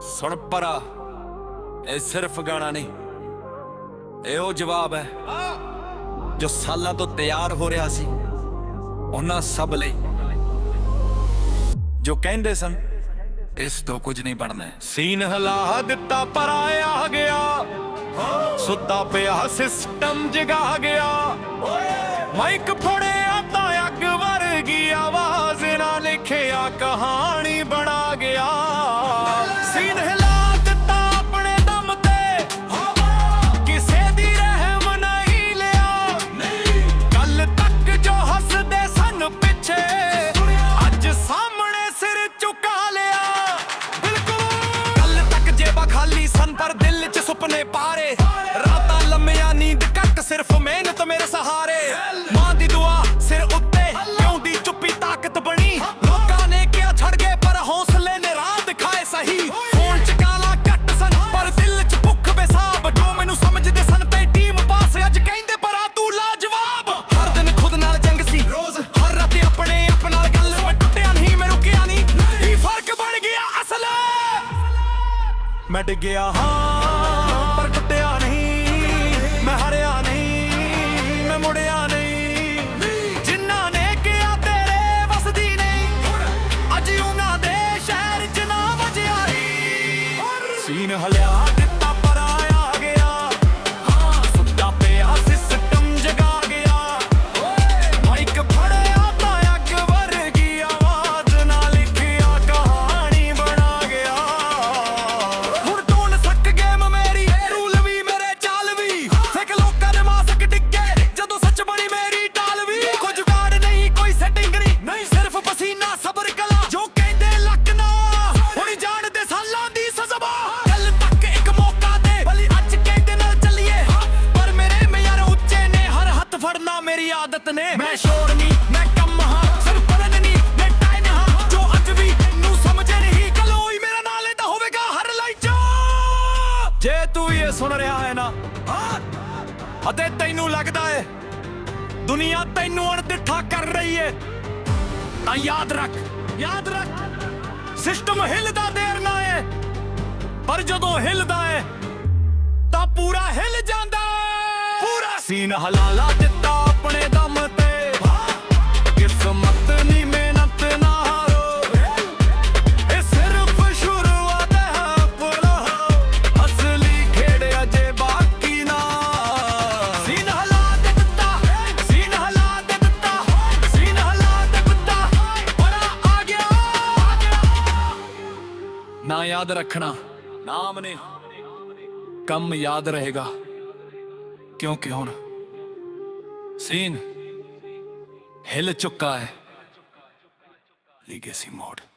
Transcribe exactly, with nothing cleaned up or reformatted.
सुन परा ਇਹ ਸਿਰਫ ਗਾਣਾ ਨਹੀਂ, ਇਹ ਉਹ ਜਵਾਬ ਹੈ ਜੋ ਸਾਲਾਂ ਤੋਂ ਤਿਆਰ ਹੋ ਰਿਹਾ ਸੀ ਉਹਨਾਂ ਸਭ ਲਈ ਜੋ ਕਹਿੰਦੇ ਸਨ ਇਸ ਤੋਂ ਕੁਝ ਨਹੀਂ ਬਣਨਾ। ਸੀਨ ਹਿਲਾ ਦਿੱਤਾ ਪਰ ਆ ਗਿਆ, ਸੁੱਤਾ ਪਿਆ ਸਿਸਟਮ ਜਗਾ ਗਿਆ। ਮਾਈਕ ਫੜਿਆ ਤਾਂ ਅੱਗ ਵਰਗੀ ਆਵਾਜ਼ ਨਾਲ ਲਿਖਿਆ ਕਹਾਣੀ ਬਣਾ ਗਿਆ। ਸੀਨ ਹਿਲਾ पर दिल च सुपने पारे, रातां लम्मियां नींद कट सिर्फ मेहनत मेरे सहारे। मां दी दुआ सिर उत्ते क्यों दी चुप्पी ताकत बनी। लोकां ने क्या छड़ गए पर हौसले ने राह दिखाए सही। फोन च गालां कट सन पर दिल च भुख बेसाब, जो मैनू समझदे सन ते टीम पास अज कहंदे पर आ तू लाजवाब। हर दिन खुद नाल जंग सी रोज, हर रात अपने आप नाल गल। मैं टुटिया नहीं मैं रुकिया नहीं, ई फर्क बन गया असल। मैं डिग गया हाँ पर टुटिया नहीं, मैं हारिया नहीं, मैं मुड़िया नहीं। जिन्ना ने किया तेरे वसदी नहीं, अज उन्हां दे शहर च ना वजिया। सीन हलिया दिता पर आया गया, हाँ सुत्ता पिया सिस्टम जगा गया। माइक फड़िया तां अग वर्गी आवाज नाल लिखिया कहानी बना गया। मेरी आदत ने मैं शोर नहीं मैं कम हाँ, सिर्फ पढ़न नहीं मैं टाइम हाँ। जो अज भी नू समझे नहीं कल होई मेरा नाम लेता होवेगा हर लाइच। जे तू ये सुन रहा है ना अते तैनू लगदा है दुनिया तैनू अणदिठा कर रही है, तां याद रख याद रख सिस्टम हिलदा देर ना है, पर जदों हिलदा है तां पूरा हिल जांदा है पूरा। सीन हलाला दिता अपने दम ते, किस्मत नी मेहनत ना हारो। ये सिर्फ शुरुआत है पूरा, असली खेड़ अजे बाकी ना। सीन हला दे दिता सीन हला दे दिता सीन हला दे दिता बड़ा आ गया। ना याद रखना नाम ने कम याद रहेगा, क्योंकि हुण सीन हिल चुका है। Legacy mode.